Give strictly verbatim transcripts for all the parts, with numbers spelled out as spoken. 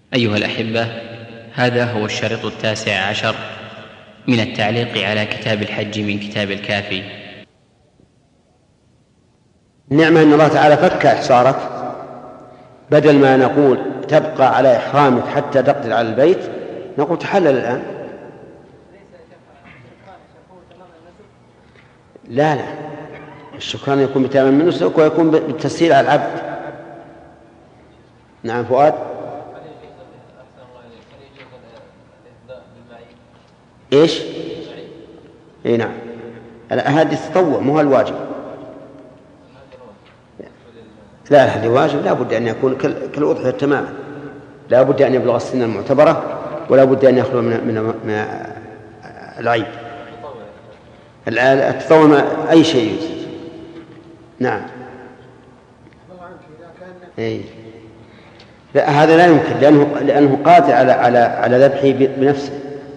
أيها الأحبة، هذا هو الشريط التاسع عشر من التعليق على كتاب الحج من كتاب الكافي. نعمة أن الله تعالى فك إحصارك، بدل ما نقول تبقى على إحرامك حتى تقدر على البيت نقول تحلل الآن. لا لا الشكران يكون بتمام من النسك ويكون بالتسهيل على العبد. نعم فؤاد. ايش؟ اي نعم هذا التطوع مو هو الواجب. لا هذا واجب، لا بد أن يكون كالأضحية تماما، لا بد أن يبلغ السن المعتبرة ولا بد أن يخلو من من من العيب. التطوع أي شيء يجوز. نعم. إيه. لا هذا لا يمكن لأنه لأنه قادر على على على ذبحه بنفسه.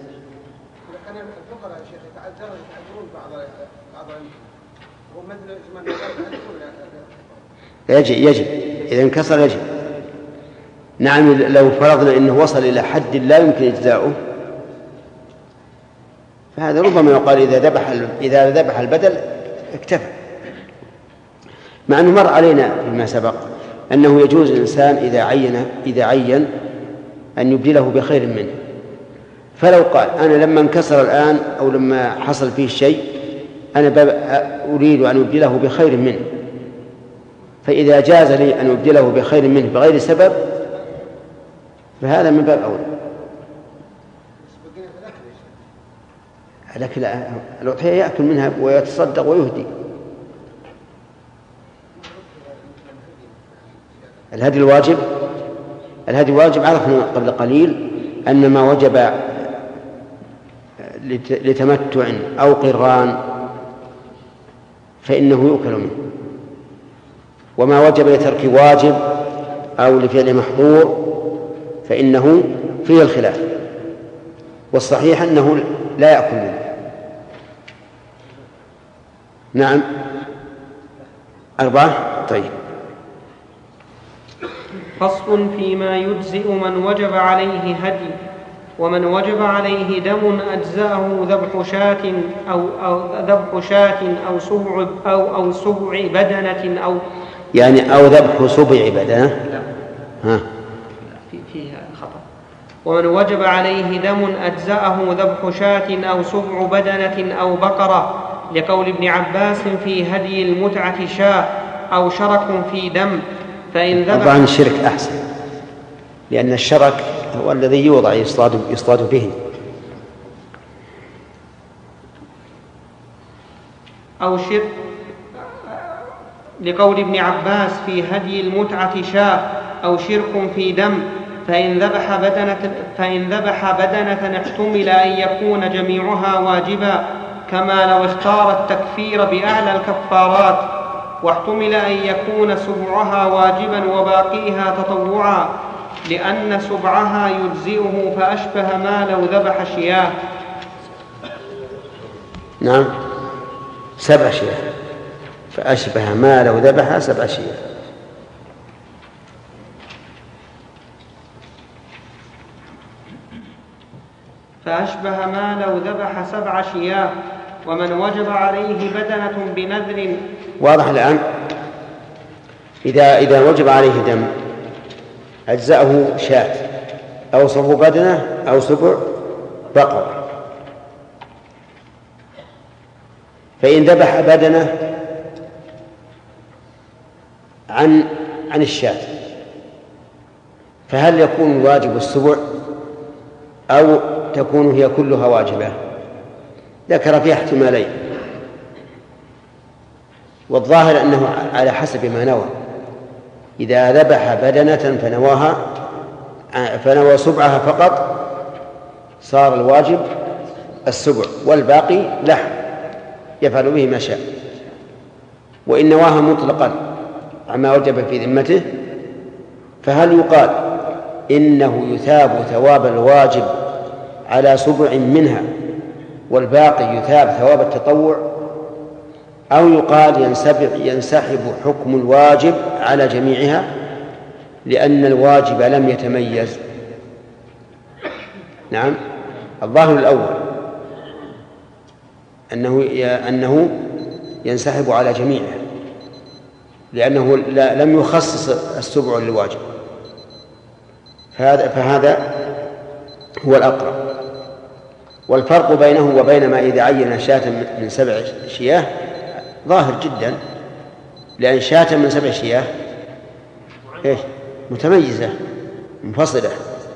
يجب يجب إذا انكسر يجب. نعم لو فرضنا أنه وصل إلى حد لا يمكن إجزاؤه فهذا ربما يقال إذا ذبح إذا ذبح البدل اكتفى. مع أنه مر علينا فيما سبق أنه يجوز الإنسان إذا عين إذا عين أن يبدله بخير منه. فلو قال أنا لما انكسر الآن أو لما حصل فيه شيء أنا أريد أن أبدله بخير منه، فإذا جاز لي أن أبدله بخير منه بغير سبب فهذا من باب أولى. لكن الأضحية يأكل منها ويتصدق ويهدي. الهدي الواجب الهدي الواجب عرفنا قبل قليل أن ما وجب لتمتع أو قران فإنه يؤكل منه، وما وجب لترك واجب أو لفعل محظور فإنه فيه الخلاف، والصحيح أنه لا يأكل منه. نعم أربعة. طيب فصل فيما يجزئ من وجب عليه هدي. ومن وجب عليه دم أجزأه ذبح شاة أو, أو ذبح شاة أو سبع أو أو سبع بدنة أو يعني أو ذبح سبع بدنة. لا. ها في فيها خطأ. ومن وجب عليه دم أجزأه ذبح شاة أو سبع بدنة أو بقرة، لقول ابن عباس في هدي المتعة شاة أو شرك في دم. فإن ذبح طبعا الشرك أحسن لأن الشرك هو الذي يوضع يصطاد, يصطاد به. أو شرك لقول ابن عباس في هدي المتعة شاة أو شرك في دم. فإن ذبح بدنة, فإن ذبح بدنة احتمل أن يكون جميعها واجبا، كما لو اختار التكفير بأعلى الكفارات، واحتمل أن يكون سبعها واجبا وباقيها تطوعا، لأن سبعها يجزئه فأشبه ما لو ذبح شياه. نعم سبع شياه فأشبه ما لو ذبح سبع شياه. فأشبه ما لو ذبح سبع شياه. ومن وجب عليه بدنة بنذر. واضح الآن. إذا إذا وجب عليه دم أجزأه شاة أو سبع بدنة أو سبع بقرة، فإن ذبح بدنة عن عن الشاة فهل يكون الواجب السبع أو تكون هي كلها واجبة؟ ذكر فيها احتمالين، والظاهر أنه على حسب ما نوى. إذا ذبح بدنة فنواها فنوى سبعها فقط صار الواجب السبع والباقي لحم يفعل به ما شاء. وإن نواها مطلقا عما وجب في ذمته فهل يقال إنه يثاب ثواب الواجب على سبع منها والباقي يثاب ثواب التطوع، أو يقال ينسحب حكم الواجب على جميعها لأن الواجب لم يتميز نعم، الظاهر الأول أنه أنه ينسحب على جميعه، لأنه لم يخصص السبع للواجب، فهذا فهذا هو الأقرب. والفرق بينه وبين ما إذا عين شاة من سبع شياه ظاهر جدا، لأن شاة من سبع شياه إيش؟ متميزة منفصلة.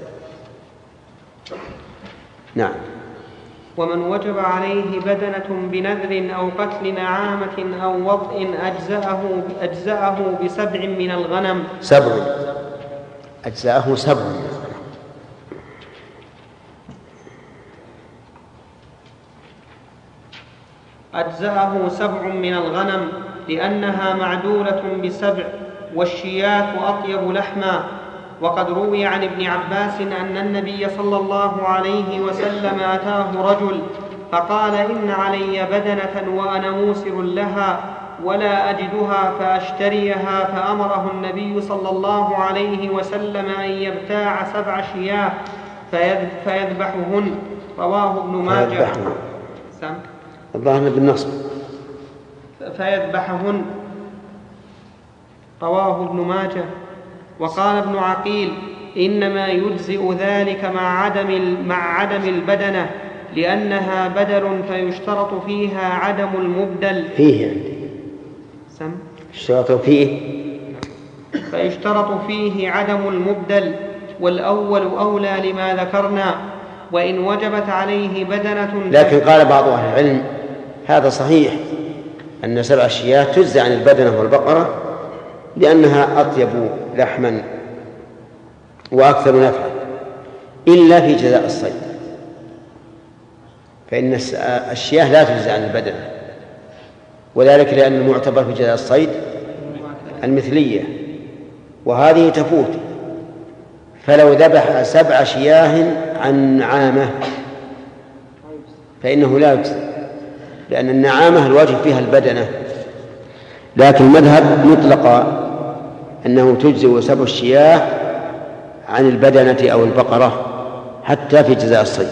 نعم. ومن وجب عليه بدنة بنذر أو قتل نعامة أو وطء أجزأه, أجزأه بسبع من الغنم. سبع أجزأه سبع أجزأه سبع من الغنم لأنها معدولة بسبع، والشياة أطيب لحما. وقد روي عن ابن عباس أن النبي صلى الله عليه وسلم أتاه رجل فقال: إن علي بدنة وأنا موسر لها ولا أجدها فأشتريها، فأمره النبي صلى الله عليه وسلم أن يبتاع سبع شياه فيذبحهن. رواه ابن ماجه. الظاهر بالنصب. فيذبحهن. رواه ابن ماجه. وقال ابن عقيل: إنما يجزئ ذلك مع عدم مع عدم البدنة، لأنها بدل فيشترط فيها عدم المبدل. فيه يعني. سم. اشترط فيه. فيشترط فيه عدم المبدل، والأول أولى لما ذكرنا. وإن وجبت عليه بدنة. لكن قال بعض أهل العلم هذا صحيح، أن سبع الشياه تجزى عن البدنة والبقرة لأنها أطيب لحما وأكثر نفعا، إلا في جزاء الصيد، فإن الشياه لا تجزى عن البدنة، وذلك لأن المعتبر في جزاء الصيد المثلية، وهذه تفوت. فلو ذبح سبع شياه عن نعامة فإنه لا يجزى، لأن النعامة الواجب فيها البدنة. لكن المذهب مطلق أنه تجزئ سبع الشياه عن البدنة أو البقرة حتى في جزاء الصيد.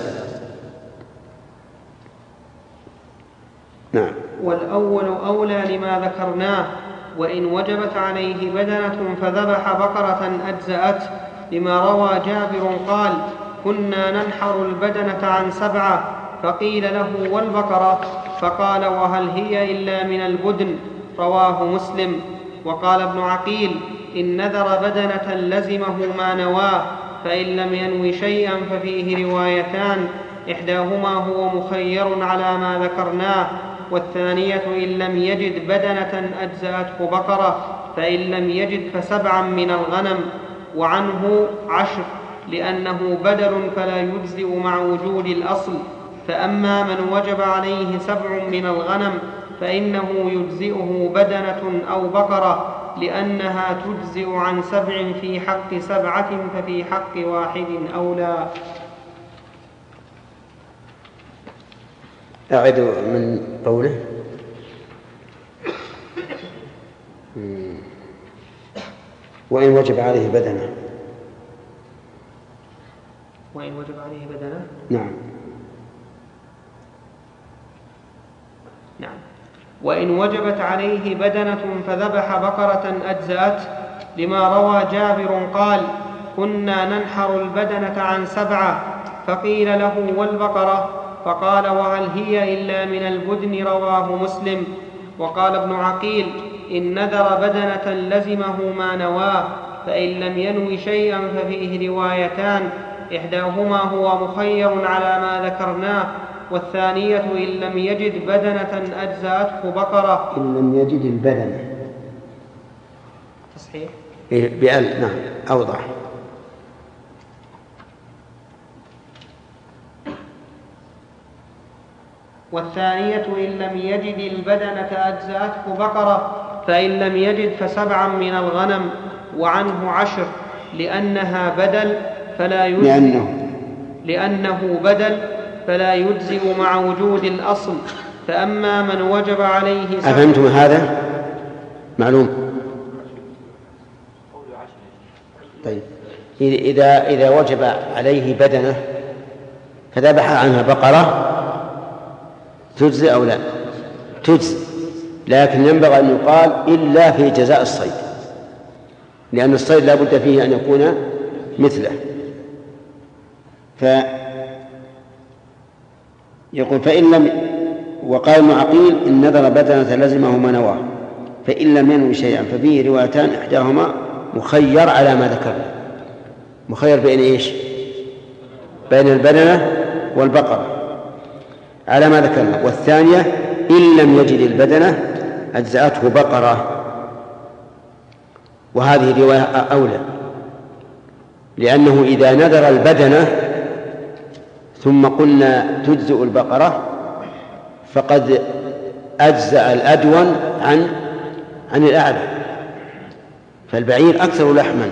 نعم. والأول أولى لما ذكرناه. وإن وجبت عليه بدنة فذبح بقرة أجزأته، لما روى جابر قال: كنا ننحر البدنة عن سبعة، فقيل له: والبقرة؟ فقال: وهل هي إلا من البدن؟ رواه مسلم. وقال ابن عقيل: إن نذر بدنة لزمه ما نواه، فإن لم ينوي شيئا ففيه روايتان، إحداهما هو مخير على ما ذكرناه، والثانية إن لم يجد بدنة أجزأته بقرة، فإن لم يجد فسبعا من الغنم، وعنه عشر، لأنه بدل فلا يجزئ مع وجود الأصل. فأما من وجب عليه سبع من الغنم فإنه يجزئه بدنة أو بقرة، لأنها تجزئ عن سبع في حق سبعة، ففي حق واحد أولى. أعد من قوله: وإن وجب عليه بدنة. وإن وجب عليه بدنة. نعم. نعم. وإن وجبت عليه بدنة فذبح بقرة أجزأته، لما روى جابر قال: كنا ننحر البدنة عن سبعة، فقيل له: والبقرة؟ فقال: وهل هي إلا من البدن؟ رواه مسلم. وقال ابن عقيل: إن نذر بدنة لزمه ما نواه، فإن لم ينوي شيئا ففيه روايتان، إحداهما هو مخير على ما ذكرناه، والثانية إن لم يجد بدنة أجزأته بقرة. إن لم يجد البدنة تصحيح بأل. نعم، أوضح. والثانية إن لم يجد البدنة أجزأته بقرة، فإن لم يجد فسبعا من الغنم، وعنه عشر، لأنها بدل فلا يجزئ لأنه, لأنه بدل فلا يجزئ مع وجود الأصل. فأما من وجب عليه سبع. أفهمتم هذا؟ معلوم. طيب، إذا إذا وجب عليه بدنة فذبح عنها بقرة تجزي أو لا؟ تجزي، لكن ينبغي أن يقال إلا في جزاء الصيد، لأن الصيد لا بد فيه أن يكون مثله. فيقول فإن لم، وقال ابن عقيل إن نذر بدنة لزمه ما نواه، فإن لم ينوي شيئا ففيه روايتان إحداهما مخير على ما ذكرنا. مخير بين إيش؟ بين البدنة والبقرة على ما ذكرنا، والثانية إن لم يجد البدنة أجزأته بقرة، وهذه رواية أولى، لأنه إذا نذر البدنة ثم قلنا تجزئ البقرة فقد أجزأ الأدون عن عن الأعلى، فالبعير أكثر لحما،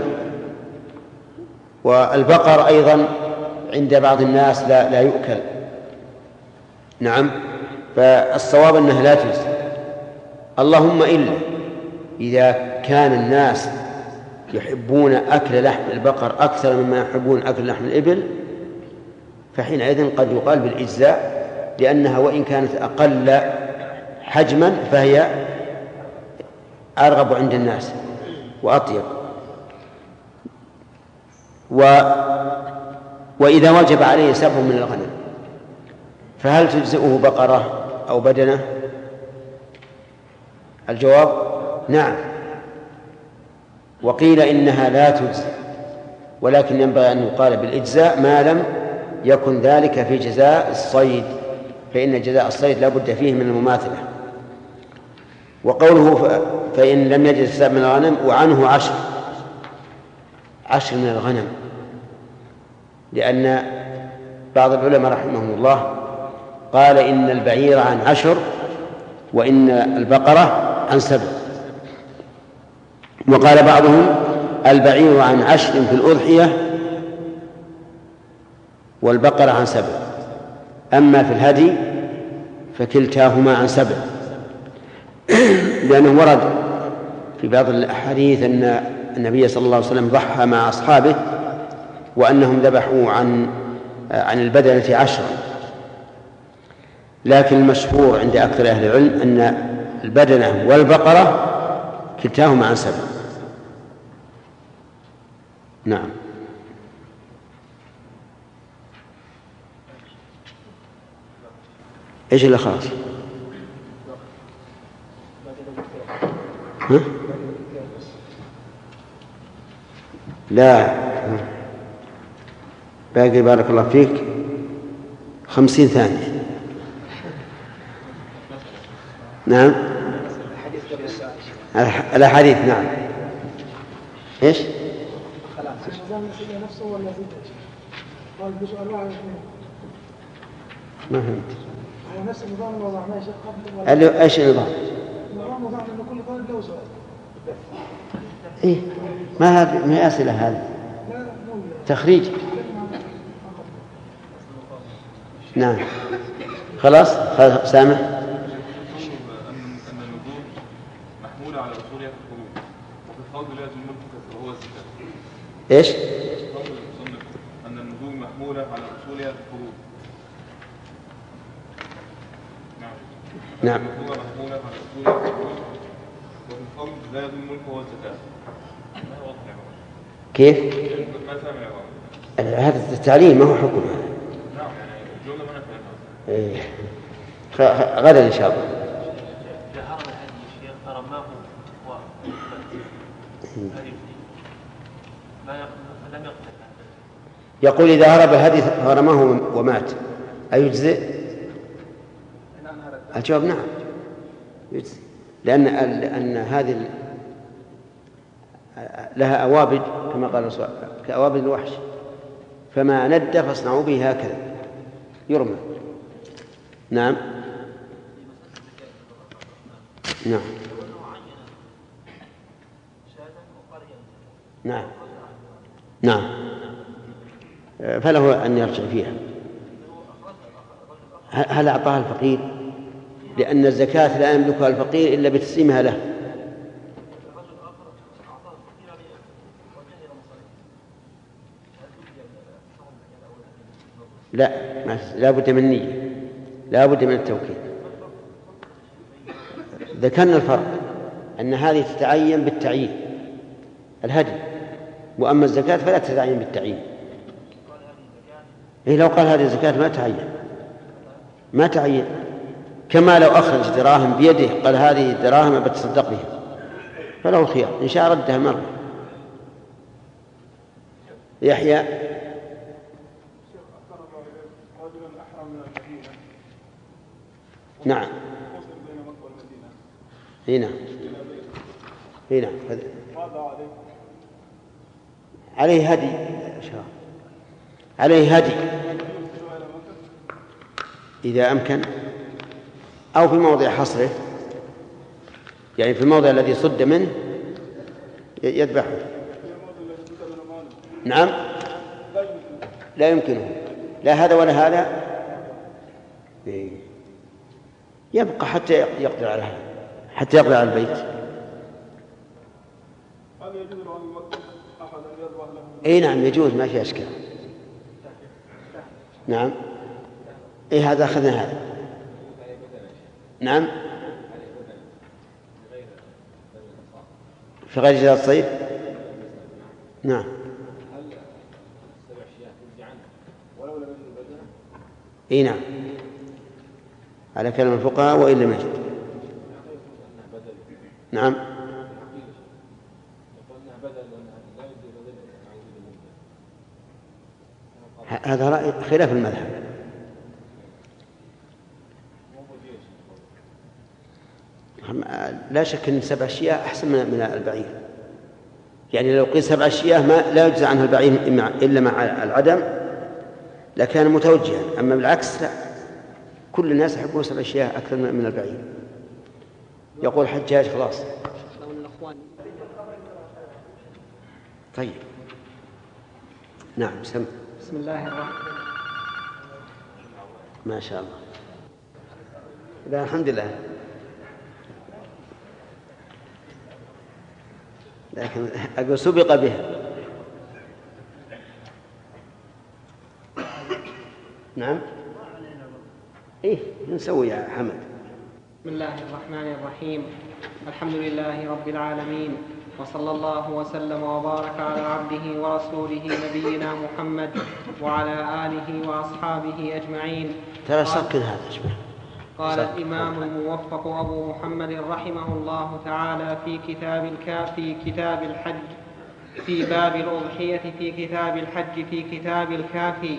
والبقر أيضا عند بعض الناس لا, لا يؤكل. نعم، فالصواب أنها لا تجزئ، اللهم إلا إذا كان الناس يحبون أكل لحم البقر أكثر مما يحبون أكل لحم الإبل، فحينئذ قد يقال بالإجزاء، لأنها وإن كانت أقل حجما فهي أرغب عند الناس وأطيب. و وإذا وجب عليه سبع من الغنم فهل تجزئه بقرة أو بدنة؟ الجواب نعم، وقيل إنها لا تجزئ، ولكن ينبغي أن يقال بالإجزاء ما لم يكن ذلك في جزاء الصيد، فإن جزاء الصيد لا بد فيه من المماثلة. وقوله فإن لم يجد سبع من الغنم وعنه عشر عشر من الغنم، لأن بعض العلماء رحمهم الله قال إن البعير عن عشر وإن البقرة عن سبع، وقال بعضهم البعير عن عشر في الأضحية والبقرة عن سبع، أما في الهدي فكلتاهما عن سبع، لأنه ورد في بعض الأحاديث أن النبي صلى الله عليه وسلم ضحى مع أصحابه وأنهم ذبحوا عن عن البدنة عشرا، لكن المشهور عند أكثر أهل العلم أن البدنة والبقرة كلتاهما عن سبع. نعم. إيش اللي خلاص؟ ها؟ لا باقي بارك الله فيك خمسين ثانية. نعم الأحاديث. نعم إيش؟ ما فهمت. نفس النظام اللي وضعناه يا شيخ قبل. ايش النظام؟ النظام وضعنا ان كل طالب له سؤال. ايه ما هذه ما هي اسئله هذه؟ تخريج. نعم خلاص سامح. ان النذور محموله على اصولها في الفروض، وفي الفرض لا يلزم الملك وهو الزكاه. ايش؟ ان النذور محموله على اصولها في الفروض. نعم. محمولة على أصولها في الفروض، وفي الفرض لا يلزم الملك وهو الزكاة. ما هو واضح يا كيف؟ ما فهم يا بابا؟ هذا التعليم ما هو حكم هذا. نعم يعني الجملة ما أنا فاهمها. إيه غدا إن شاء الله. إذا هرم الهدي الشيخ فرماه ما لم يقتل. يقول إذا هرب الهدي فرماه ومات أيجزئ؟ الجواب نعم يجزئ، لأن أن هذه لها أوابد كما قال الرسول كأوابد الوحش، فما ند فاصنعوا به هكذا يرمى. نعم نعم نعم نعم فله أن يرجع فيها. هل أعطاها الفقير؟ لأن الزكاة لا يملكها الفقير إلا بتسليمها له. لا، لا بد من نية، لا بد من التوكيد. ذكرنا الفرق أن هذه تتعين بالتعيين الهدي، وأما الزكاة فلا تتعين بالتعيين. إيه لو قال هذه الزكاة ما تعين، ما تعين، كما لو أخرج دراهم بيده قال هذه الدراهم بتصدق بها، فله خيار إن شاء ردها مرة. يحيى نعم هنا هنا عليه هدي، عليه هدي إذا أمكن، أو في موضع حصره، يعني في الموضع الذي صد منه يذبحه. نعم لا يمكنه، لا هذا ولا هذا، يبقى حتى يقدر على هذا، حتى يقدر على البيت. اي نعم يجوز، ما في اشكال. نعم اي هذا اخذنا هذا. نعم في غير جهاد الصيد. نعم اي نعم على كلام الفقهاء وإن لم يجد. نعم هذا رأي خلاف المذهب. لا شك أن سبع شياه أحسن من البعير، يعني لو قيل سبع شياه ما لا يجزى عنه البعير إلا مع العدم لكان متوجها، أما بالعكس لا، كل الناس يحبون سبع شياه أكثر من البعير. يقول حجاج خلاص. طيب نعم سم. بسم الله الرحمن ما شاء الله. لا الحمد لله، لكن أقول سبق بها. نعم إيه نسوي يا حمد. بسم الله الرحمن الرحيم. الحمد لله رب العالمين، وصلى الله وسلم وبارك على عبده ورسوله نبينا محمد وعلى آله وأصحابه أجمعين. ترى سكن هذا شبه. قال الإمام الموفق أبو محمد رحمه الله تعالى في كتاب الكافي كتاب الحج في باب الأضحية في كتاب الحج في كتاب الكافي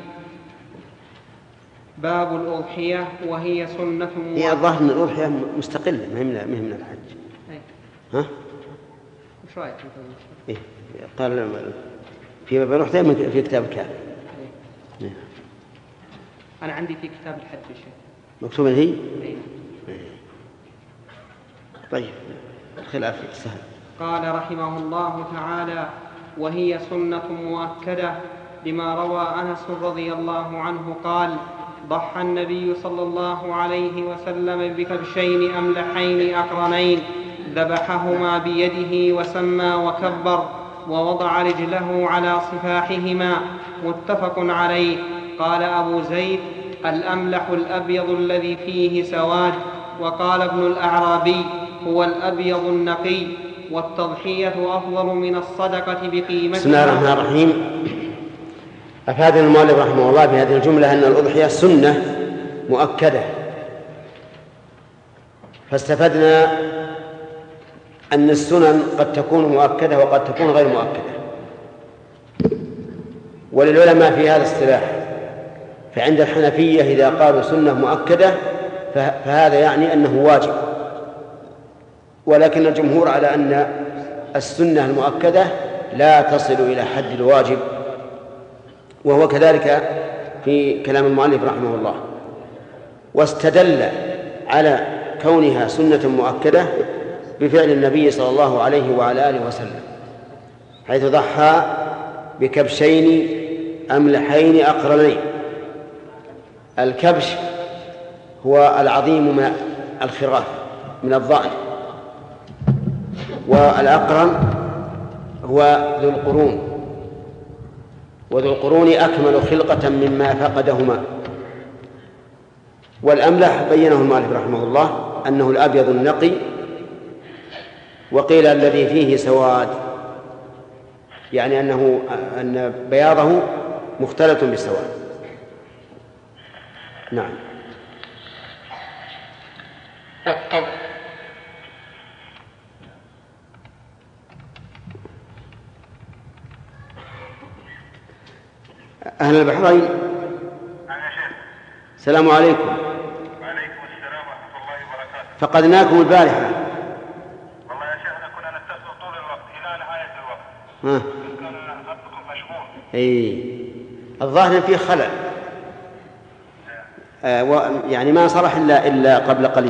باب الأضحية وهي سنة. هي الظاهر أن الأضحية مستقلة ما هي من الحج. أي. ها؟ وش رأيك؟ إيه قال في باب الأضحية في كتاب الكافي. إيه. أنا عندي في كتاب الحج شيء. مكتوبة هي؟ أي. طيب خلاف سهل. قال رحمه الله تعالى وهي سنة مؤكدة لما روى أنس رضي الله عنه قال ضحى النبي صلى الله عليه وسلم بكبشين أملحين أقرنين ذبحهما بيده وسمى وكبر ووضع رجله على صفاحهما متفق عليه. قال أبو زيد الأملح الأبيض الذي فيه سواد. وقال ابن الأعرابي هو الأبيض النقي والتضحية أفضل من الصدقة بقيمتها. بسم الله الرحمن الرحيم. أفاد المؤلف رحمه الله بهذه الجملة أن الأضحية سنة مؤكدة، فاستفدنا أن السنن قد تكون مؤكدة وقد تكون غير مؤكدة، وللعلماء في هذا اصطلاح. فعند الحنفية إذا قالوا سنة مؤكدة فهذا يعني أنه واجب، ولكن الجمهور على أن السنة المؤكدة لا تصل إلى حد الواجب، وهو كذلك في كلام المؤلف رحمه الله. واستدل على كونها سنة مؤكدة بفعل النبي صلى الله عليه وعلى آله وسلم، حيث ضحى بكبشين أملحين أقرنين. الكبش هو العظيم من الخراف من الضأن، والأقرن هو ذو القرون. وذو القرون أكمل خلقة مما فقدهما. والأملح بينه المؤلف رحمه الله أنه الأبيض النقي، وقيل الذي فيه سواد، يعني أنه أن بياضه مختلط بالسواد. نعم. أهل البحرين، السلام عليكم. وعليكم السلام ورحمة الله وبركاته. فقدناكم البارحة. والله يا شيخنا كنا نتصل طول الوقت إلى نهاية الوقت. ها. كان خطكم مشغول. إيه. الظاهر فيه خلل. آه يعني ما صلح إلا إلا قبل قليل.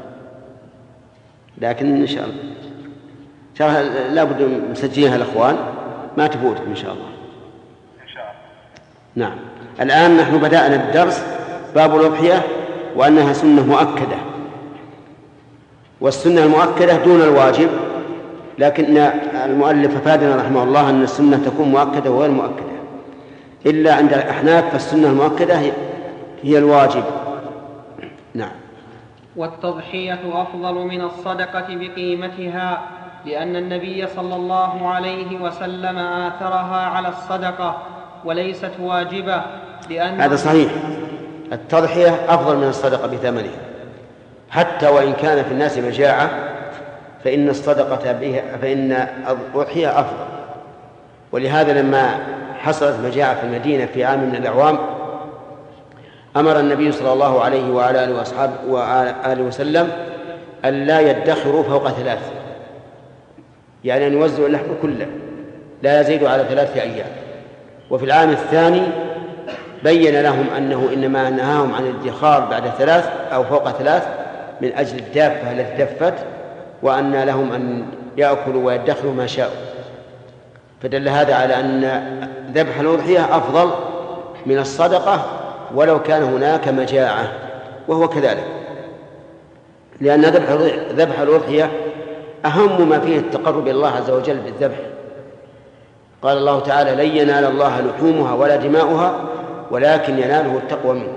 لكن إن شاء الله إن شاء الله لابد مسجلها الأخوان ما تفوتكم إن شاء الله. إن شاء الله. نعم. الآن نحن بدأنا الدرس باب الأضحية وأنها سنة مؤكدة، والسنة المؤكدة دون الواجب، لكن المؤلف أفادنا رحمه الله أن السنة تكون مؤكدة وغير مؤكدة، إلا عند الأحناف فالسنة المؤكدة هي الواجب. نعم. والتضحية أفضل من الصدقة بقيمتها، لأن النبي صلى الله عليه وسلم آثرها على الصدقة وليست واجبة. لأن هذا صحيح، التضحية أفضل من الصدقة بثمنها، حتى وإن كان في الناس مجاعة فإن الصدقة بها فإن الأضحية أفضل. ولهذا لما حصلت مجاعة في المدينة في عام من الأعوام أمر النبي صلى الله عليه وعلى آله وأصحابه وآله وسلم أن لا يدخروا فوق ثلاث، يعني أن يوزعوا اللحم كله لا يزيد على ثلاثة أيام. وفي العام الثاني بين لهم أنه إنما نهاهم عن الادخار بعد ثلاث أو فوق ثلاث من أجل الدافة التي دفت، وأن لهم أن يأكلوا ويدخروا ما شاءوا. فدل هذا على أن ذبح الأضحية أفضل من الصدقة ولو كان هناك مجاعة، وهو كذلك، لأن ذبح الأضحية أهم ما فيه التقرب إلى الله عز وجل بالذبح. قال الله تعالى: لن ينال الله لحومها ولا دماؤها ولكن يناله التقوى منه.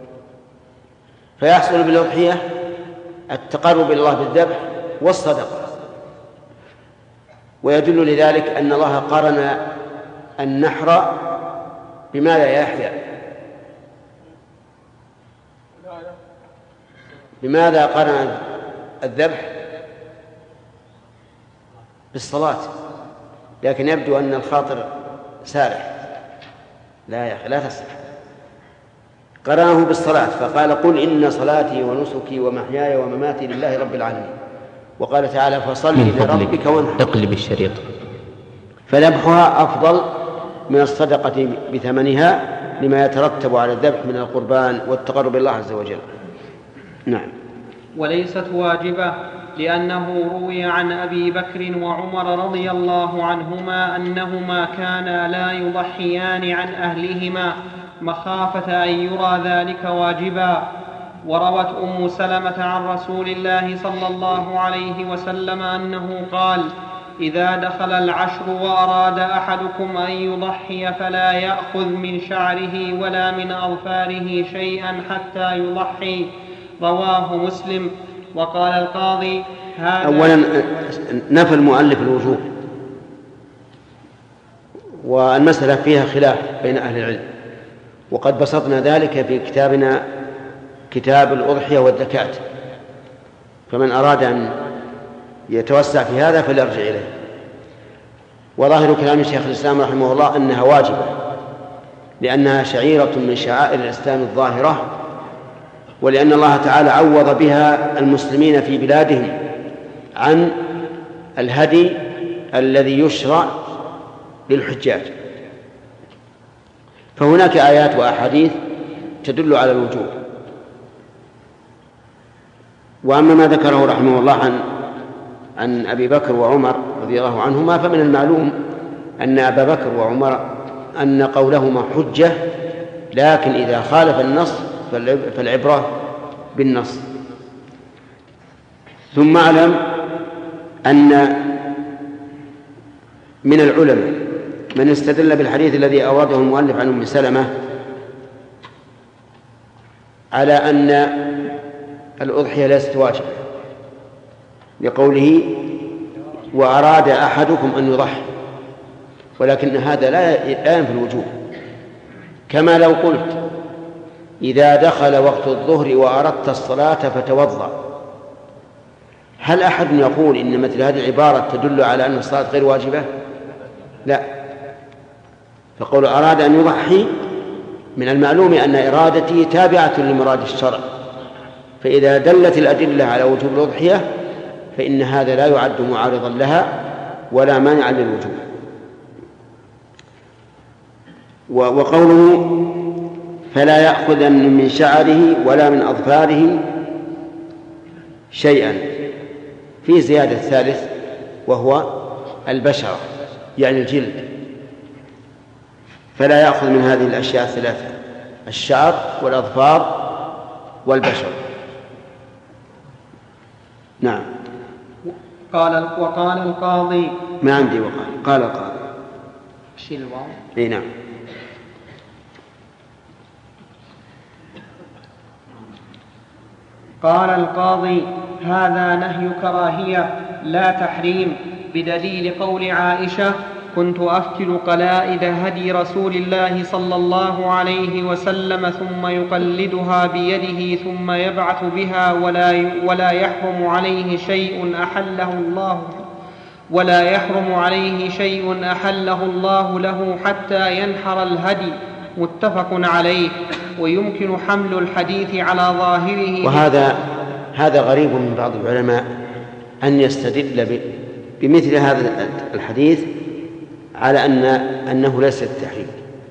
فيحصل بالأضحية التقرب إلى الله بالذبح والصدقة. ويدل لذلك أن الله قرن النحر بماذا يا يحيى؟ بماذا قرن الذبح؟ بالصلاة. لكن يبدو أن الخاطر سارح. لا يا أخي لا تصح. قرنه بالصلاة فقال: قل إن صلاتي ونسكي ومحياي ومماتي لله رب العالمين. وقال تعالى: فصل لربك وانحر. اقلب الشريط. فذبحها أفضل من الصدقة بثمنها لما يترتب على الذبح من القربان والتقرب إلى الله عز وجل. نعم. وليست واجبة، لأنه روي عن أبي بكر وعمر رضي الله عنهما أنهما كانا لا يضحيان عن أهلهما مخافة أن يرى ذلك واجبا. وروت أم سلمة عن رسول الله صلى الله عليه وسلم أنه قال: إذا دخل العشر وأراد أحدكم أن يضحي فلا يأخذ من شعره ولا من أظفاره شيئا حتى يضحي. رواه مسلم. وقال القاضي: هذا أولا نفى المؤلف الوجوب، والمسألة فيها خلاف بين أهل العلم، وقد بسطنا ذلك في كتابنا كتاب الأضحية والزكاة، فمن أراد أن يتوسع في هذا فليرجع إليه. وظاهر كلام شيخ الإسلام رحمه الله أنها واجبة، لأنها شعيرة من شعائر الإسلام الظاهرة، ولأن الله تعالى عوض بها المسلمين في بلادهم عن الهدي الذي يشرع للحجاج. فهناك آيات وأحاديث تدل على الوجوب. وأما ما ذكره رحمه الله عن عن أبي بكر وعمر رضي الله عنهما، فمن المعلوم أن أبا بكر وعمر أن قولهما حجة، لكن إذا خالف النص فالعبرة بالنص. ثم اعلم أن من العلماء من استدل بالحديث الذي أورده المؤلف عن أم سلمة على أن الأضحية ليست واجبة لقوله وأراد أحدكم أن يضحي، ولكن هذا لا ينفي الوجوب، كما لو قلت إذا دخل وقت الظهر وأردت الصلاة فتوضأ، هل أحد يقول إن مثل هذه العبارة تدل على أن الصلاة غير واجبة؟ لا. فقول أراد أن يضحي من المعلوم أن إرادته تابعة لمراد الشرع، فإذا دلت الأدلة على وجوب الأضحية فإن هذا لا يعد معارضا لها ولا مانع للوجوب. وقوله فلا يأخذن من شعره ولا من أظفاره شيئا، في زيادة ثالث وهو البشرة يعني الجلد، فلا يأخذ من هذه الأشياء الثلاثة: الشعر والأظفار والبشر. نعم. قال وقال القاضي ما عندي وقال قال القاضي شيل الواو. اي نعم. قال القاضي هذا نهي كراهية لا تحريم، بدليل قول عائشة كنت أفتل قلائد هدي رسول الله صلى الله عليه وسلم ثم يقلدها بيده ثم يبعث بها ولا ولا يحرم عليه شيء أحله الله ولا يحرم عليه شيء أحله الله له حتى ينحر الهدي، متفق عليه. ويمكن حمل الحديث على ظاهره. وهذا هذا غريب من بعض العلماء أن يستدل بمثل هذا الحديث على أن أنه ليس التحريم،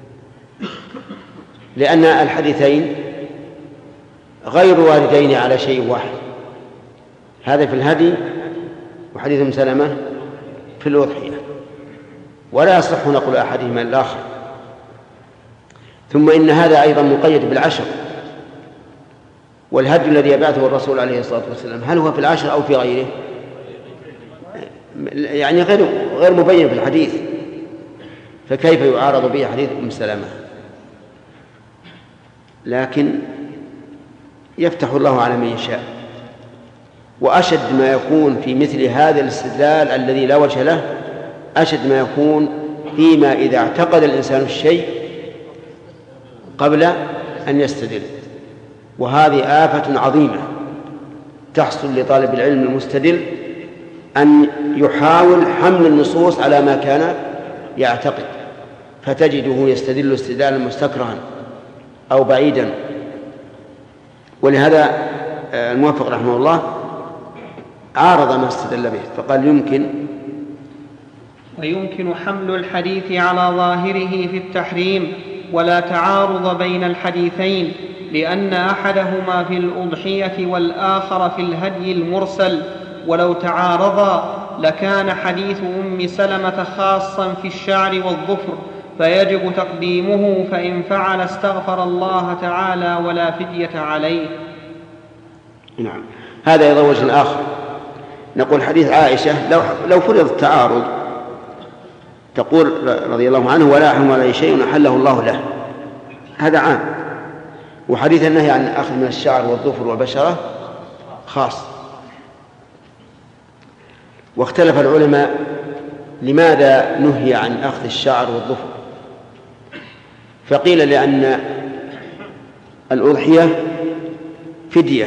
لأن الحديثين غير واردين على شيء واحد، هذا في الهدي وحديث ام سلمة في الأضحية، ولا يصح نقل أحدهما الآخر. ثم إن هذا أيضا مقيد بالعشر، والهدي الذي يبعثه الرسول عليه الصلاة والسلام هل هو في العشر أو في غيره؟ يعني غير غير مبين في الحديث، فكيف يعارض به حديث ام سلمة؟ لكن يفتح الله على من يشاء. وأشد ما يكون في مثل هذا الاستدلال الذي لا وجه له أشد ما يكون فيما إذا اعتقد الإنسان الشيء قبل أن يستدل، وهذه آفة عظيمة تحصل لطالب العلم المستدل أن يحاول حمل النصوص على ما كان يعتقد، فتجده يستدل استدلالا مستكرها أو بعيدا. ولهذا الموفق رحمه الله عارض ما استدل به فقال يمكن ويمكن حمل الحديث على ظاهره في التحريم، ولا تعارض بين الحديثين، لأن أحدهما في الأضحية والآخر في الهدي المرسل، ولو تعارضا لكان حديث أم سلمة خاصا في الشعر والظفر فيجب تقديمه، فإن فعل استغفر الله تعالى ولا فدية عليه. نعم. هذا أيضا وجه آخر، نقول حديث عائشة لو, لو فرض التعارض تقول رضي الله عنه ولا يحرم عليه شيء أحله الله له، هذا عام. وحديث النهي عن الأخذ من الشعر والظفر والبشرة خاص. واختلف العلماء لماذا نهي عن أخذ الشعر والظفر، فقيل لأن الأضحية فدية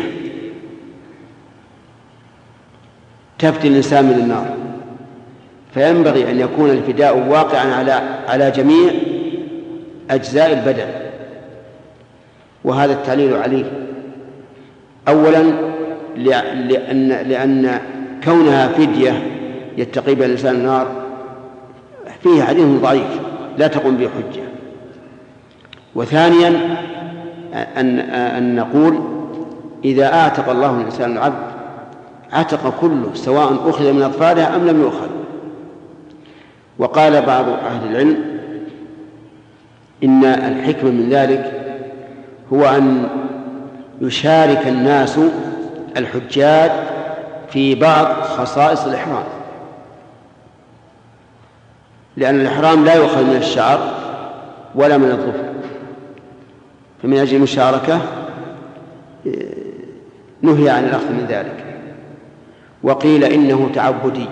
تفدي الإنسان من النار، فينبغي أن يكون الفداء واقعا على على جميع أجزاء البدن، وهذا التعليل عليه. أولا لأن, لأن كونها فدية يتقي بها الإنسان النار فيه حديث ضعيف لا تقوم به حجة. وثانيا أن, أن نقول إذا أعتق الله الإنسان العبد عتق كله سواء أخذ من أطفالها أم لم يؤخذ. وقال بعض أهل العلم إن الحكمة من ذلك هو أن يشارك الناس الحجاج في بعض خصائص الإحرام، لأن الإحرام لا يؤخذ من الشعر ولا من الظفر، فمن أجل المشاركة نهي عن الأخذ من ذلك. وقيل إنه تعبدي،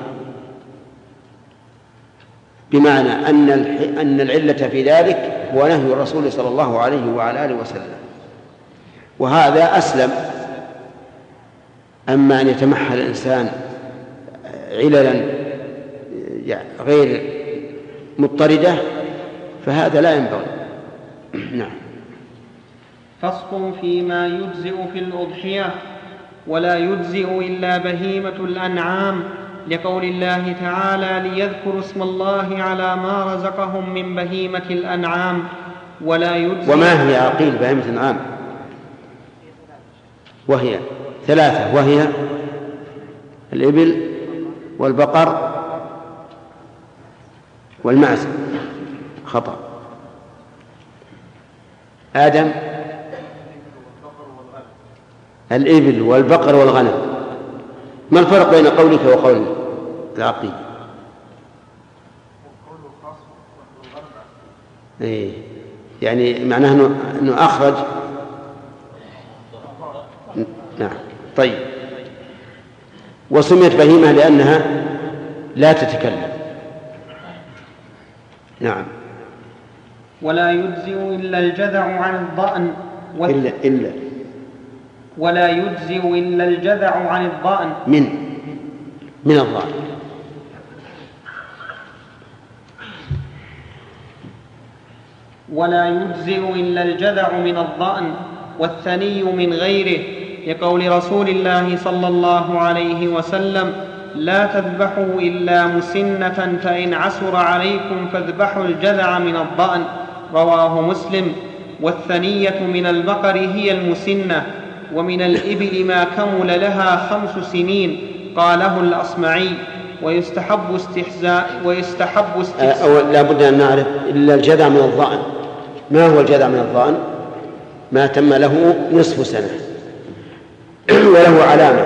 بمعنى أن أن العلة في ذلك هو نهي الرسول صلى الله عليه وعلى آله وسلم، وهذا أسلم. أما أن يتمحل الإنسان عللا غير مضطردة فهذا لا ينبغي. نعم. فصل فيما يجزئ في الأضحية: ولا يجزئ إلا بهيمة الأنعام، لقول الله تعالى: ليذكروا اسم الله على ما رزقهم من بهيمة الأنعام. ولا يجزئ. وما هي عقيل بهيمة الأنعام؟ وهي ثلاثة، وهي الإبل والبقر والمعز. خطأ. آدم: الإبل والبقر والغنم. ما الفرق بين قولك وقول العقيل؟ إيه يعني معناه أنه أخرج. نعم. طيب. وسميت بهيمة لأنها لا تتكلم. نعم. ولا يجزئ إلا الجذع عن الضأن و... إلا إلا ولا يجزئ إلا الجذع عن الضأن من من الضأن. ولا يجزئ إلا الجذع من الضأن والثني من غيره، لقول رسول الله صلى الله عليه وسلم: لا تذبحوا إلا مسنة، فإن عسر عليكم فاذبحوا الجذع من الضأن. رواه مسلم. والثنية من البقر هي المسنة، ومن الإبل ما كمل لها خمس سنين، قاله الأصمعي. ويستحب استحزاء ويستحب استحزاء لا بد أن نعرف إلا الجذع من الضأن. ما هو الجذع من الضأن؟ ما تم له نصف سنة وله علامة،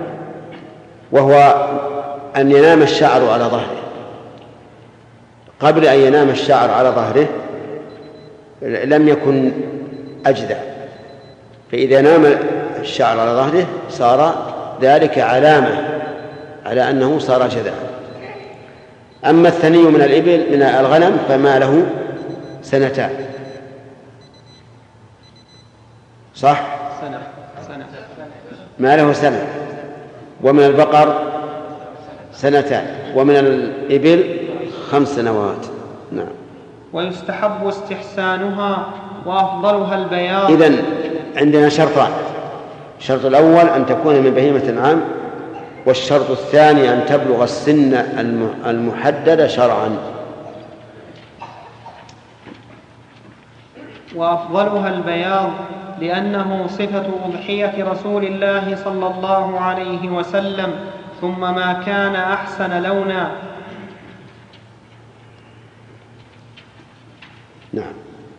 وهو أن ينام الشعر على ظهره. قبل أن ينام الشعر على ظهره لم يكن أجذع، فإذا نام الشعر على ظهره صار ذلك علامة على أنه صار جذعا. أما الثني من الإبل من الغنم فما له سنتان. صح؟ سنة. سنة. ما له سنة. ومن البقر سنتان، ومن الإبل خمس سنوات. نعم. ويستحب استحسانها وأفضلها البياض. إذن عندنا شرطان: الشرط الأول أن تكون من بهيمة الأنعام، والشرط الثاني أن تبلغ السن المحددة شرعا. وأفضلها البياض، لأنه صفة أضحية رسول الله صلى الله عليه وسلم، ثم ما كان أحسن لونا. نعم.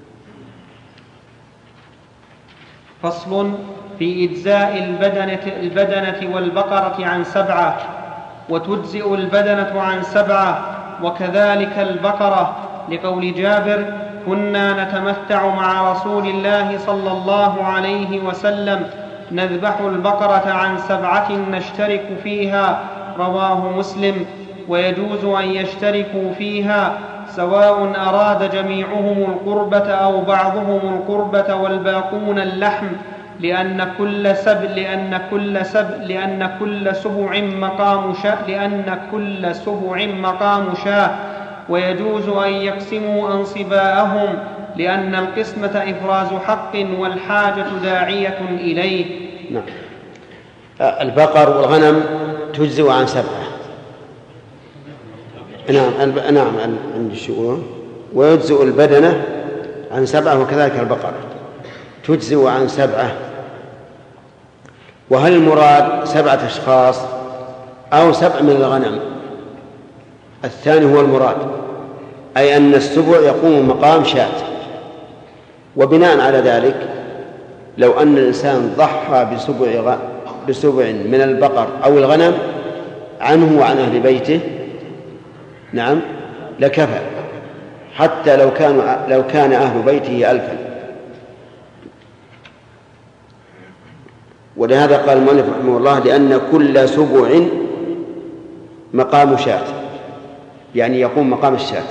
فصل في إجزاء البدنة, البدنة والبقرة عن سبعة، وتجزئ البدنة عن سبعة، وكذلك البقرة، لقول جابر: كنا نتمتع مع رسول الله صلى الله عليه وسلم نذبح البقرة عن سبعة نشترك فيها. رواه مسلم. ويجوز أن يشتركوا فيها سواء أراد جميعهم القربة أو بعضهم القربة والباقون اللحم، لأن كل سبع لأن كل سبع لأن كل سبع مقام شاة لأن كل سبع مقام شاة. ويجوز أن يقسموا أنصباءهم، لأن القسمة إفراز حق والحاجة داعية إليه. نعم. البقر والغنم تجزئ عن سبعة. نعم. نعم عند الشؤون. ويجزئ البدنة عن سبعة، وكذلك البقرة تجزئ عن سبعة. وهل المراد سبعة أشخاص أو سبع من الغنم؟ الثاني هو المراد، أي أن السبع يقوم مقام شاة. وبناء على ذلك لو أن الإنسان ضحى بسبع بسبع من البقر أو الغنم عنه وعن أهل بيته، نعم، لكفى، حتى لو كانوا لو كان أهل بيته ألفا. ولهذا قال المؤلف رحمه الله: لأن كل سبع مقام شاة، يعني يقوم مقام الشاة.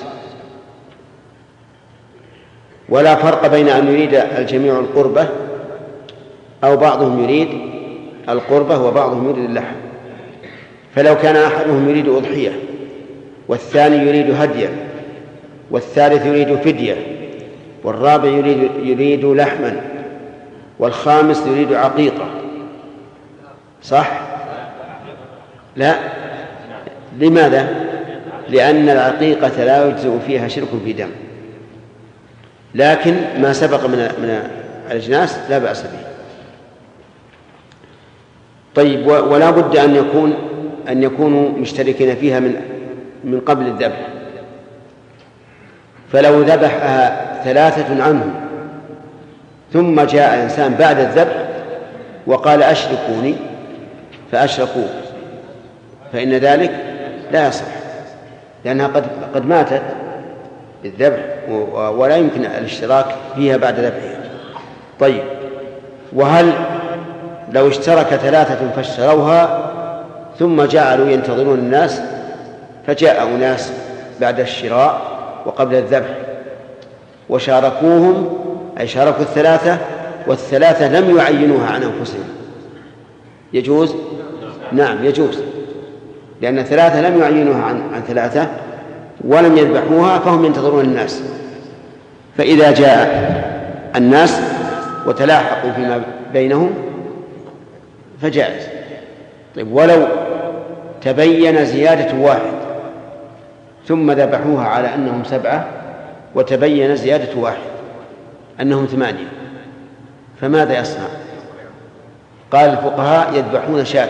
ولا فرق بين أن يريد الجميع القربة أو بعضهم يريد القربة وبعضهم يريد اللحم. فلو كان أحدهم يريد أضحية والثاني يريد هديا والثالث يريد فدية والرابع يريد, يريد لحما والخامس يريد عقيقة، صح؟ لا. لماذا؟ لأن العقيقة لا يجزئ فيها شرك في دم، لكن ما سبق من من الأجناس لا بأس به. طيب، ولا بد أن يكون أن يكونوا مشتركين فيها من من قبل الذبح. فلو ذبحها ثلاثة عنهم ثم جاء إنسان بعد الذبح وقال أشركوني فأشركوه، فإن ذلك لا يصح، لأنها قد قد ماتت بالذبح ولا يمكن الاشتراك فيها بعد ذبحها. طيب، وهل لو اشترك ثلاثة فاشتروها ثم جعلوا ينتظرون الناس فجاء أناس بعد الشراء وقبل الذبح وشاركوهم، أي شاركوا الثلاثة والثلاثة لم يعينوها عن أنفسهم، يجوز؟ نعم يجوز، لأن الثلاثة لم يعينوها عن, عن ثلاثة ولم يذبحوها فهم ينتظرون الناس. فإذا جاء الناس وتلاحقوا فيما بينهم فجائز. طيب، ولو تبين زيادة واحد ثم ذبحوها على أنهم سبعة وتبين زيادة واحد أنهم ثمانية، فماذا يصنع؟ قال الفقهاء: يذبحون شاة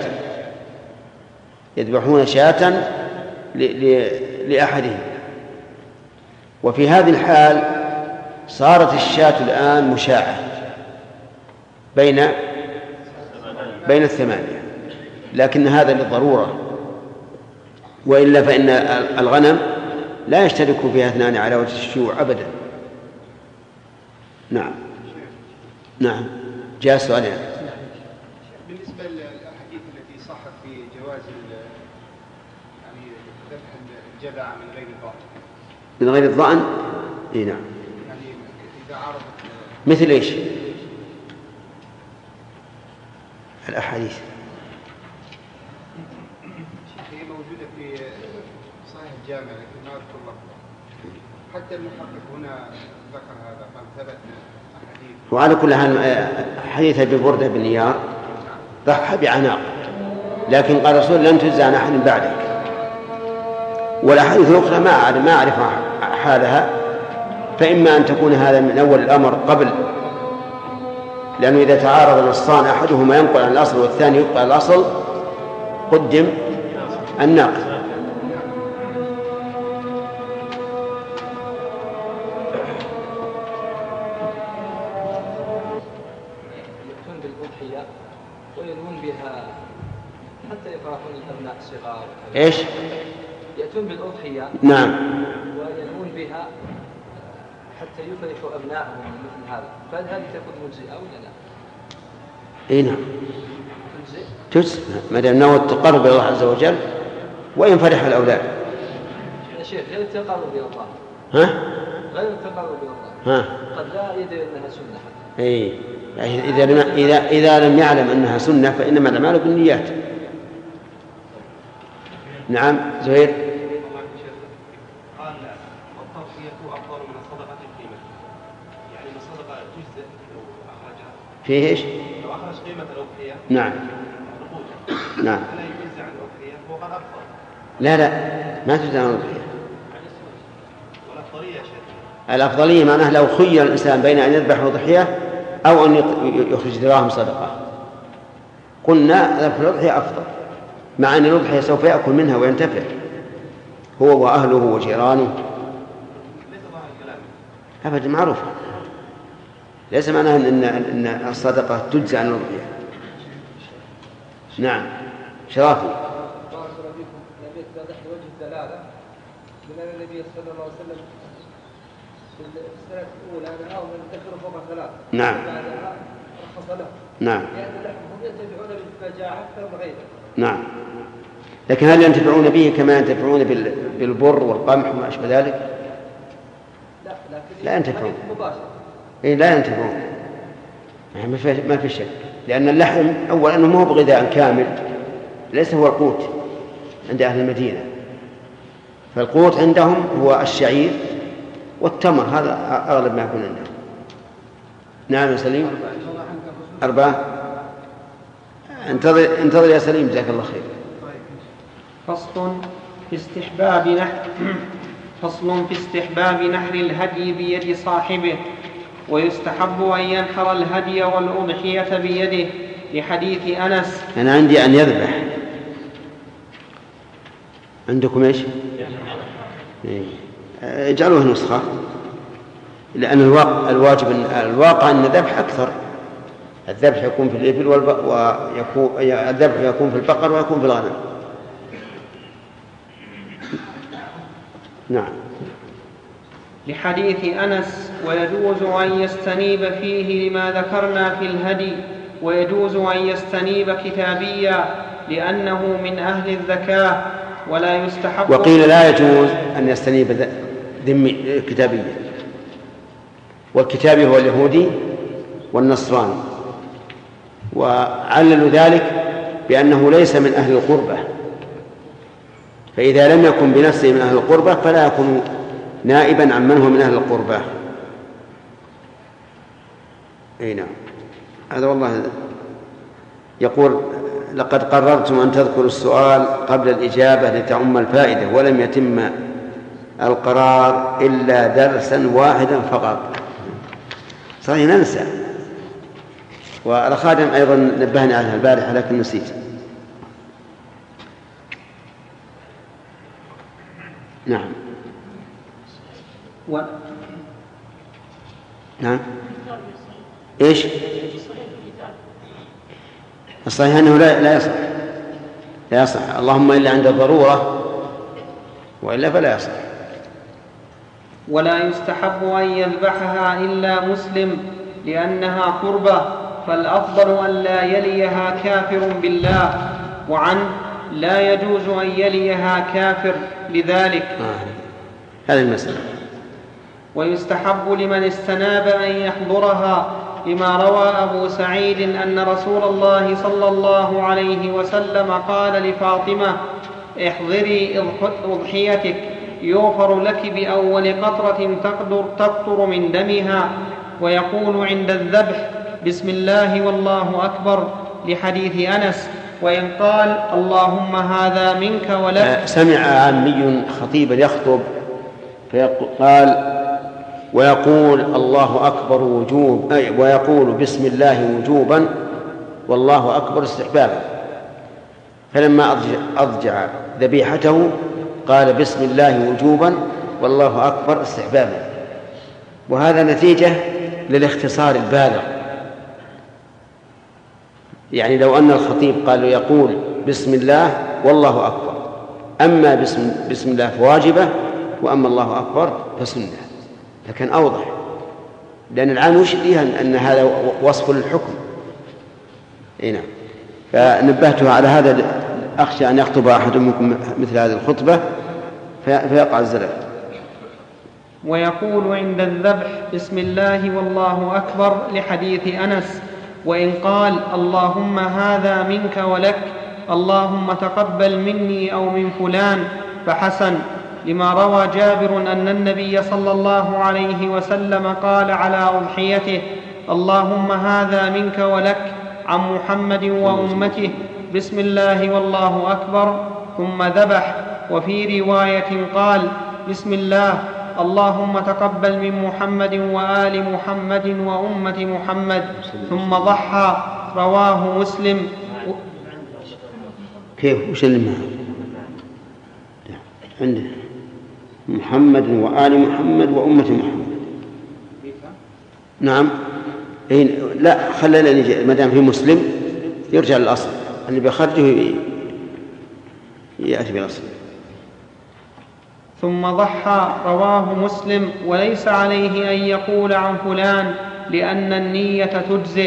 يذبحون شاة لأحدهم. وفي هذه الحال صارت الشاة الآن مشاعة بين بين الثمانية، لكن هذا للضرورة، وإلا فإن الغنم لا يشترك فيها اثنان على وجه الشيوع أبدا. نعم نعم جاء سؤال. بالنسبة للأحاديث التي صحت في جواز يعني ذبح الجذع من غير الضأن من غير الضأن إيه نعم، يعني إذا عرضت مثل إيش الأحاديث؟ هي موجودة في صحيح الجامع لكن ما أذكر لفظها، حتى المحقق هنا ذكر هذا، قال ثبت أحاديث. وعلى كل حال حديث أبي بردة بن نيار ضحى بعناق، لكن قال الرسول: لن تجزى عن أحد بعدك. والأحاديث الأخرى ما أعرف ما أعرف حالها، فإما أن تكون هذا من أول الأمر قبل، لأنه إذا تعارض النصان أحدهما ينقل عن الأصل والثاني يبقى على الأصل قدم الناقل. يأتون بالأضحية وينون بها حتى يفرحون الأبناء الصغار. إيش؟ يأتون بالأضحية نعم وينون بها حتى يفرحوا أبنائهم مثل هذا، فهل هذه تكون مجزئة ولا لا؟ إيه نعم تجزئ ما دام نوى التقرب إلى الله عز وجل وإن فرح الأولاد. يا شيخ غير التقرب إلى الله، ها؟ غير التقرب إلى الله ها؟ قد لا يدري أنها سنة حتى. إيه إذا لم إذا إذا لم يعلم أنها سنة فإنما الأعمال بالنيات. نعم زهير. قال التضحية أفضل من الصدقة القيمة، يعني الصدقة تجزئ لو أخرجها. فيه إيش؟ لو أخرج قيمة الأضحية. نعم. نعم. فلا يجزى عن الأضحية هو قد أفضل. لا لا ما تجزى عن الأضحية. والأفضلية يا شيخ. الأفضلية معناه لو خير الإنسان بين أن يذبح أضحية أو أن يخرج دراهم صدقة قلنا ذبح الأضحية أفضل، مع أن الأضحية سوف يأكل منها وينتفع هو وأهله وجيرانه. أبدا معروف، ليس معناه أن أن الصدقة تجزى عن الأضحية. نعم شرافي. بارك الله فيكم، نبيت ذبح لوجه الدلالة من النبي صلى الله عليه وسلم في السنة الأولى نهاهم أن يذكروا فوق ثلاث. نعم. بعدها رخص له. نعم. لأن هم ينتفعون بالفجاعة أكثر من غيره. نعم. لكن هل ينتفعون به كما ينتفعون بالبر والقمح وما أشبه ذلك؟ لا لكن لا ينتفعون. مباشر. إيه لا ينتفعون. ما في ما في شك، لأن اللحم أولا أنه مو بغذاء كامل، ليس هو القوت عند أهل المدينة، فالقوت عندهم هو الشعير والتمر، هذا أغلب ما يكون عندهم. نعم يا سليم. أربعة. انتظر انتظر يا سليم جزاك الله خير. فصل في استحباب نحر فصل في استحباب نحر الهدي بيد صاحبه، ويستحب أن ينحر الهدي والأضحية بيده لحديث أنس. أنا عندي أن يذبح، عندكم إيش؟ اجعلوه نسخة، لأن الواجب الواقع أن الذبح أكثر. الذبح يكون في الإبل ويكون الذبح يكون في البقر ويكون في الغنم. نعم. لحديث أنس: ويجوز أن يستنيب فيه لما ذكرنا في الهدي، ويجوز أن يستنيب كتابيا لأنه من أهل الزكاة، ولا يستحب. وقيل لا يجوز أن يستنيب ذمي كتابيا، والكتابي هو اليهودي والنصراني، وعللوا ذلك بأنه ليس من أهل القربة، فإذا لم يكن بنفسه من أهل القربة فلا يكون نائبا عن من هو من أهل القربة. أي نعم. هذا والله يقول: لقد قررتم أن تذكروا السؤال قبل الإجابة لتعم الفائدة، ولم يتم القرار إلا درسا واحدا فقط. صحيح ننسى، والخادم أيضا نبهني عليها البارحة لكن نسيت. نعم. و... نعم. إيش؟ الصحيح أنه لا لا يصح لا يصح اللهم إلا عند الضرورة، وإلا فلا يصح. ولا يستحب أن يذبحها إلا مسلم لأنها قربة، فالأفضل أن لا يليها كافر بالله، وعنه لا يجوز أن يليها كافر لذلك. آه. هذه المسألة. ويستحب لمن استناب أن يحضرها، لما روى أبو سعيد أن رسول الله صلى الله عليه وسلم قال لفاطمة: احضري أضحيتك يغفر لك بأول قطرة تقدر تقطر من دمها. ويقول عند الذبح: بسم الله والله أكبر، لحديث أنس: وإن قال اللهم هذا منك ولك. سمع عامي خطيبا يخطب فقال: ويقول الله أكبر وجوب ويقول بسم الله وجوبا والله أكبر استحبابا، فلما أضجع ذبيحته قال بسم الله وجوبا والله أكبر استحبابا. وهذا نتيجة للاختصار البالغ. يعني لو أن الخطيب قال يقول بسم الله والله أكبر، أما بسم, بسم الله فواجبة، وأما الله أكبر فسنة، لكن أوضح، لأن العام يشبه أن هذا وصف للحكم. نعم. فنبهته على هذا، أخشى أن يخطب أحد منكم مثل هذه الخطبة فيقع الزلل. ويقول عند الذبح: بسم الله والله أكبر، لحديث أنس: وإن قال اللهم هذا منك ولك، اللهم تقبل مني أو من فلان، فحسن، لما روى جابر أن النبي صلى الله عليه وسلم قال على أضحيته: اللهم هذا منك ولك، عن محمد وأمته، بسم الله والله أكبر، ثم ذبح. وفي رواية قال: بسم الله، اللهم تقبل من محمد وآل محمد وأمة محمد، ثم ضحى. رواه مسلم. كيف؟ وش اللي معه؟ عندنا محمد وآل محمد وأمة محمد. نعم. لا، خلينا نجي ما دام في مسلم يرجع للأصل، اللي بيخرجه يأتي بالأصل. ثم ضحى. رواه مسلم. وليس عليه أن يقول عن فلان لأن النية تجزئ.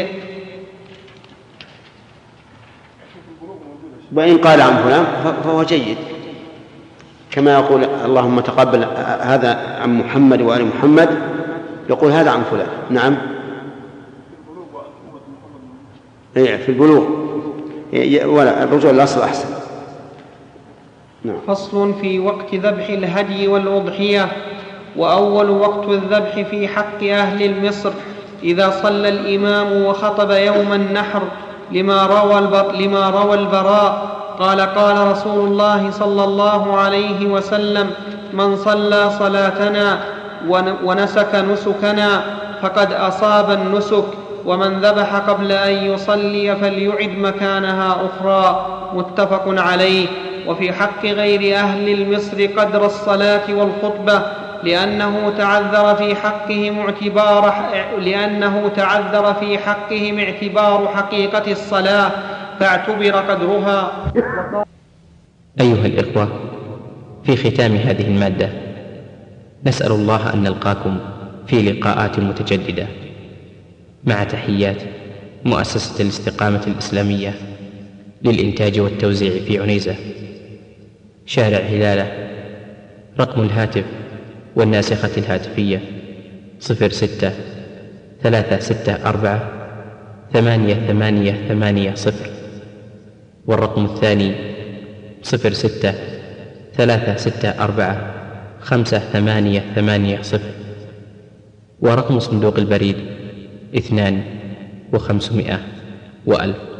وإن قال عن فلان فهو جيد، كما يقول اللهم تقبل هذا عن محمد وآل محمد، يقول هذا عن فلان. نعم في البلوغ، ولا الرجوع للأصل أحسن. نعم. فصل في وقت ذبح الهدي والأضحية. وأول وقت الذبح في حق أهل مصر إذا صلى الإمام وخطب يوم النحر، لما روى, البر لما روى البراء قال قال رسول الله صلى الله عليه وسلم: من صلى صلاتنا ونسك نسكنا فقد أصاب النسك، ومن ذبح قبل أن يصلي فليعد مكانها أخرى. متفق عليه. وفي حق غير أهل المصر قدر الصلاة والخطبة، لأنه تعذر في حقهم اعتبار لأنه تعذر في حقهم اعتبار حقيقة الصلاة فاعتبر قدرها. أيها الإخوة، في ختام هذه المادة نسأل الله أن نلقاكم في لقاءات متجددة، مع تحيات مؤسسة الاستقامة الإسلامية للإنتاج والتوزيع في عنيزة، شارع هلالة. رقم الهاتف والناسخة الهاتفية صفر ستة ثلاثة ستة أربعة ثمانية ثمانية ثمانية صفر، والرقم الثاني صفر ستة ثلاثة ستة أربعة خمسة ثمانية ثمانية صفر، ورقم صندوق البريد اثنان وخمسمائة وألف.